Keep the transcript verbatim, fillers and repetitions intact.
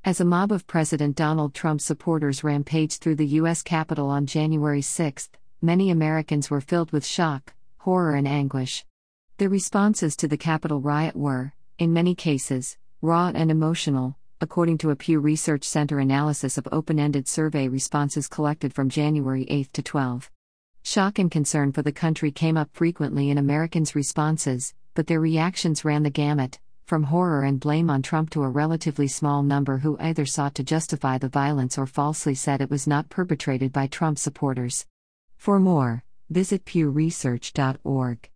As a mob of President Donald Trump supporters rampaged through the U S Capitol on January sixth, many Americans were filled with shock, horror, and anguish. Their responses to the Capitol riot were, in many cases, raw and emotional, according to a Pew Research Center analysis of open-ended survey responses collected from January eighth to twelfth. Shock and concern for the country came up frequently in Americans' responses, but their reactions ran the gamut, from horror and blame on Trump to a relatively small number who either sought to justify the violence or falsely said it was not perpetrated by Trump supporters. For more, visit pew research dot org.